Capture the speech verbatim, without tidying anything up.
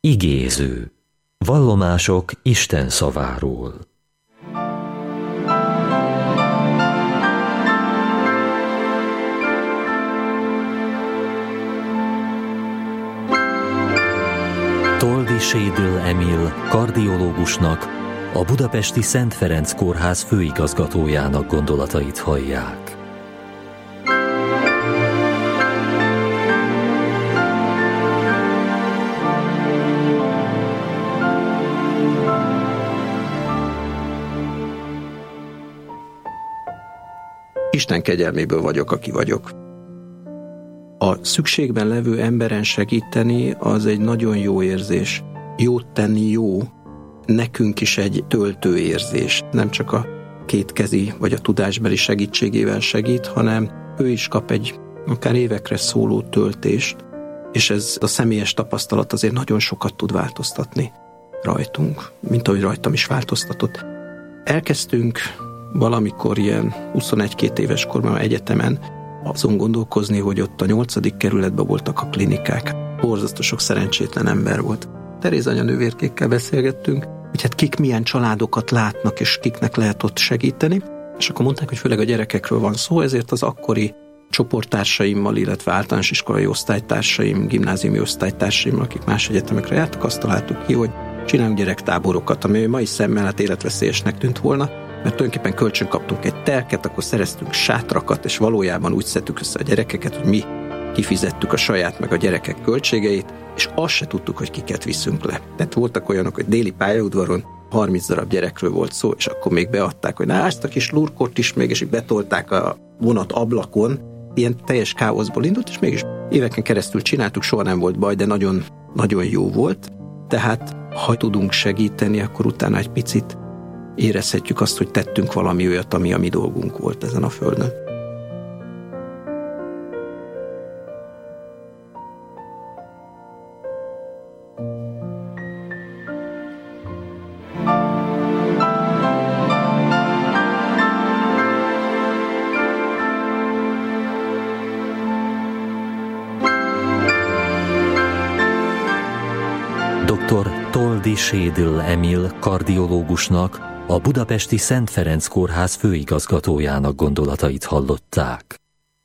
Igéző. Vallomások Isten szaváról. Toldy Sédl Emil kardiológusnak, a budapesti Szent Ferenc Kórház főigazgatójának gondolatait hallják. Isten kegyelméből vagyok, aki vagyok. A szükségben levő emberen segíteni az egy nagyon jó érzés. Jót tenni jó, nekünk is egy töltő érzés. Nem csak a kétkezi vagy a tudásbeli segítségével segít, hanem ő is kap egy akár évekre szóló töltést, és ez a személyes tapasztalat azért nagyon sokat tud változtatni rajtunk, mint ahogy rajtam is változtatott. Elkezdtünk valamikor ilyen huszonegy-két éves korban egyetemen azon gondolkozni, hogy ott a nyolcadik kerületben voltak a klinikák. Borzasztó sok szerencsétlen ember volt. Teréz anyanővérkékkel beszélgettünk, hogy hát kik milyen családokat látnak, és kiknek lehet ott segíteni. És akkor mondták, hogy főleg a gyerekekről van szó, ezért az akkori csoporttársaimmal, illetve általános iskolai osztálytársaim, gimnáziumi osztálytársaimmal, akik más egyetemekre jártak, azt találtuk ki, hogy csináljunk gyerektáborokat, ami mai szemmel hát életveszélyesnek tűnt volna, mert tulajdonképpen kölcsön kaptunk egy telket, akkor szereztünk sátrakat, és valójában úgy szedtük össze a gyerekeket, hogy mi kifizettük a saját meg a gyerekek költségeit, és azt se tudtuk, hogy kiket viszünk le. Tehát voltak olyanok, hogy déli pályaudvaron harminc darab gyerekről volt szó, és akkor még beadták, hogy na, ezt a kis lurkot is még, és így betolták a vonat ablakon. Ilyen teljes káoszból indult, és mégis éveken keresztül csináltuk, soha nem volt baj, de nagyon, nagyon jó volt. Tehát, ha tudunk segíteni, akkor utána egy picit érezhetjük azt, hogy tettünk valami olyat, ami a mi dolgunk volt ezen a földön. doktor Toldy Sédl Emil kardiológusnak, a budapesti Szent Ferenc Kórház főigazgatójának gondolatait hallották.